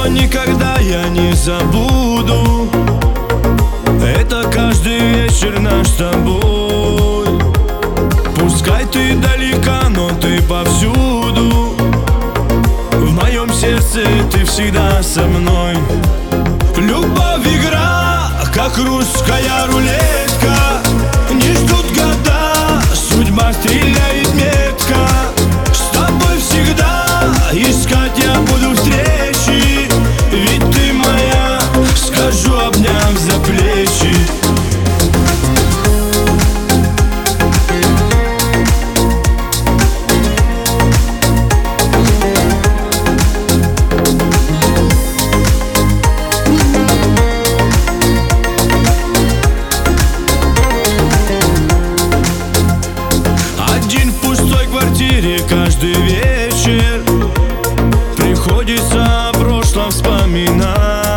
что никогда я не забуду. Это каждый вечер наш с тобой. Пускай ты далека, но ты повсюду. В моем сердце ты всегда со мной. Любовь игра, как русская рулетка. Не ждут года, судьба стреляет метко. С тобой всегда искать я буду встречи. Ведь ты моя, скажу, обняв за плечи. Каждый вечер приходится о прошлом вспоминать.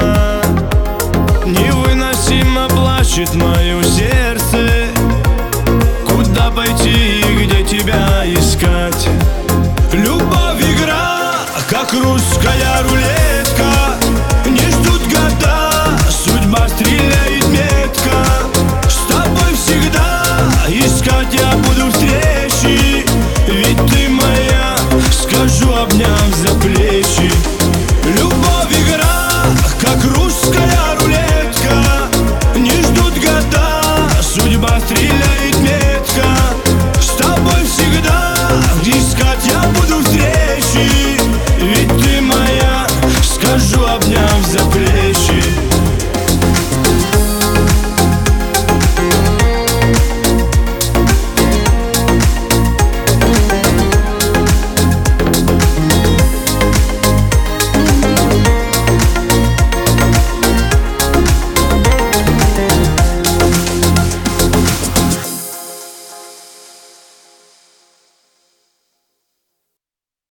Невыносимо плачет мое сердце. Куда пойти и где тебя искать? Любовь игра, как русская рулетка. Не ждут года, судьба стреляет метко. С тобой всегда искать я буду встречи. Ведь ты моя, скажу, обняв за плечи. Любовь игра, как русская рулетка. Не ждут года, судьба стреляет метко. С тобой всегда искать я буду встречи. Ведь ты моя, скажу, обняв за плечи.